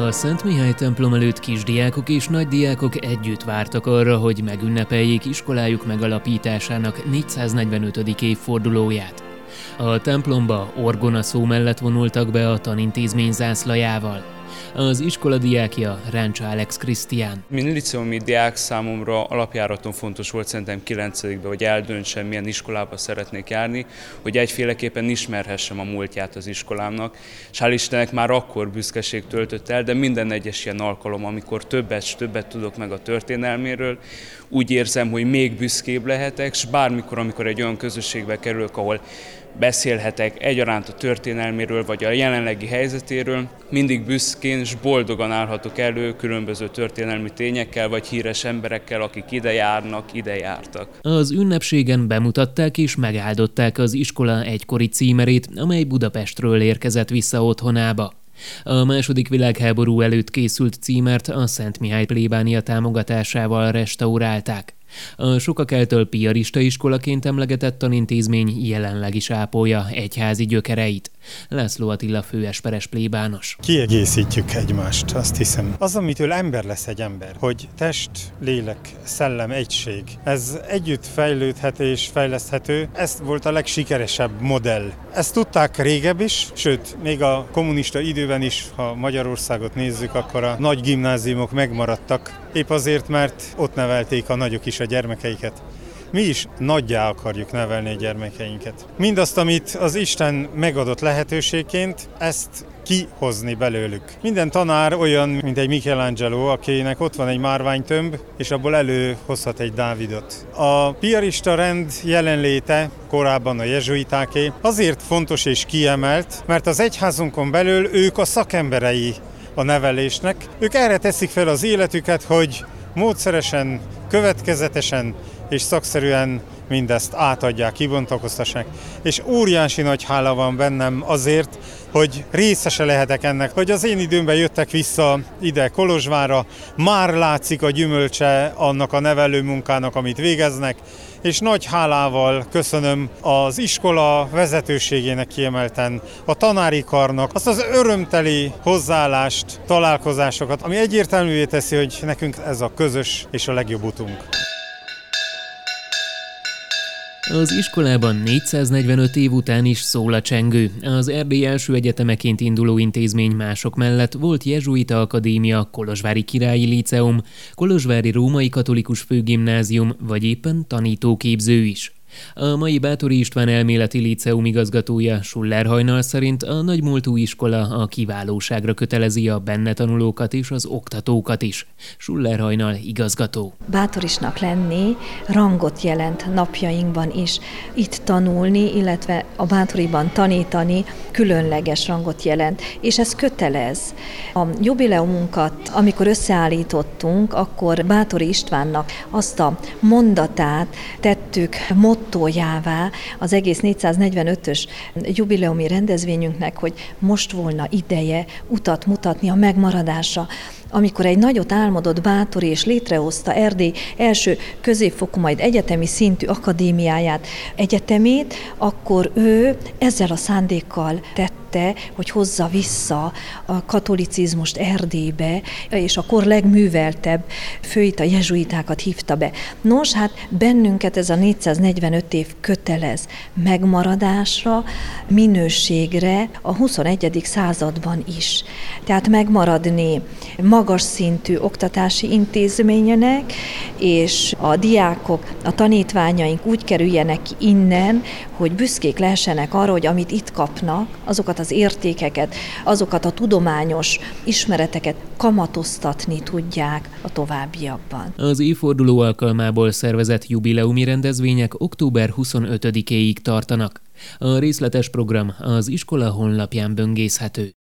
A Szent Mihály templom előtt kisdiákok és nagydiákok együtt vártak arra, hogy megünnepeljék iskolájuk megalapításának 445. évfordulóját. A templomba orgona szó mellett vonultak be a tanintézmény zászlajával. Az iskola diákja Ráncsa Alex Krisztián. Mint liceumi diák számomra alapjáraton fontos volt szerintem 9-be, hogy eldöntsem, milyen iskolába szeretnék járni, hogy egyféleképpen ismerhessem a múltját az iskolámnak. És hál' Istennek már akkor büszkeség töltött el, de minden egyes ilyen alkalom, amikor többet tudok meg a történelméről, úgy érzem, hogy még büszkébb lehetek, és bármikor, amikor egy olyan közösségbe kerülök, ahol beszélhetek egyaránt a történelméről vagy a jelenlegi helyzetéről, mindig büszkén és boldogan állhatok elő különböző történelmi tényekkel vagy híres emberekkel, akik ide járnak, ide jártak. Az ünnepségen bemutatták és megáldották az iskola egykori címerét, amely Budapestről érkezett vissza otthonába. A II. Világháború előtt készült címert a Szent Mihály plébánia támogatásával restaurálták. A sokak által piarista iskolaként emlegetett tanintézmény jelenleg is ápolja egyházi gyökereit. László Attila főesperes plébános. Kiegészítjük egymást, azt hiszem. Az, amitől ember lesz egy ember, hogy test, lélek, szellem, egység. Ez együtt fejlődhet és fejleszthető. Ez volt a legsikeresebb modell. Ezt tudták régebb is, sőt, még a kommunista időben is, ha Magyarországot nézzük, akkor a nagy gimnáziumok megmaradtak. Épp azért, mert ott nevelték a nagyok is a gyermekeiket. Mi is nagyjá akarjuk nevelni a gyermekeinket. Mindazt, amit az Isten megadott lehetőségként, ezt kihozni belőlük. Minden tanár olyan, mint egy Michelangelo, akinek ott van egy márványtömb, és abból előhozhat egy Dávidot. A piarista rend jelenléte, korábban a jezsuitáké, azért fontos és kiemelt, mert az egyházunkon belül ők a szakemberei a nevelésnek. Ők erre teszik fel az életüket, hogy módszeresen, következetesen és szakszerűen mindezt átadják, kibontakoztassák. És óriási nagy hála van bennem azért, hogy részese lehetek ennek, hogy az én időmben jöttek vissza ide Kolozsvárra, már látszik a gyümölcse annak a nevelő munkának, amit végeznek, és nagy hálával köszönöm az iskola vezetőségének kiemelten, a tanári karnak, azt az örömteli hozzáállást, találkozásokat, ami egyértelművé teszi, hogy nekünk ez a közös és a legjobb utunk. Az iskolában 445 év után is szól a csengő. Az Erdély első egyetemeként induló intézmény mások mellett volt Jezsuita Akadémia, Kolozsvári Királyi Líceum, Kolozsvári Római Katolikus Főgimnázium vagy éppen tanítóképző is. A mai Báthori István elméleti líceum igazgatója Schuller Hajnal szerint a nagymúltú iskola a kiválóságra kötelezi a benne tanulókat és az oktatókat is. Schuller Hajnal igazgató. Bátorisnak lenni rangot jelent napjainkban is. Itt tanulni, illetve a Báthoriban tanítani különleges rangot jelent, és ez kötelez. A jubileumunkat, amikor összeállítottunk, akkor Báthori Istvánnak azt a mondatát tettük mottójává az egész 445-ös jubileumi rendezvényünknek, hogy most volna ideje utat mutatni a megmaradásra. Amikor egy nagyot álmodott Báthori és létrehozta Erdély első középfokú, majd egyetemi szintű akadémiáját, egyetemét, akkor ő ezzel a szándékkal tette, hogy hozza vissza a katolicizmust Erdélybe, és a kor legműveltebb főit, a jezsuitákat hívta be. Nos, hát bennünket ez a 445 év kötelez megmaradásra, minőségre a 21. században is. Tehát megmaradni magas szintű oktatási intézménynek, és a diákok, a tanítványaink úgy kerüljenek innen, hogy büszkék lehessenek arra, hogy amit itt kapnak, azokat az értékeket, azokat a tudományos ismereteket kamatoztatni tudják a továbbiakban. Az évforduló alkalmából szervezett jubileumi rendezvények október 25-éig tartanak. A részletes program az iskola honlapján böngészhető.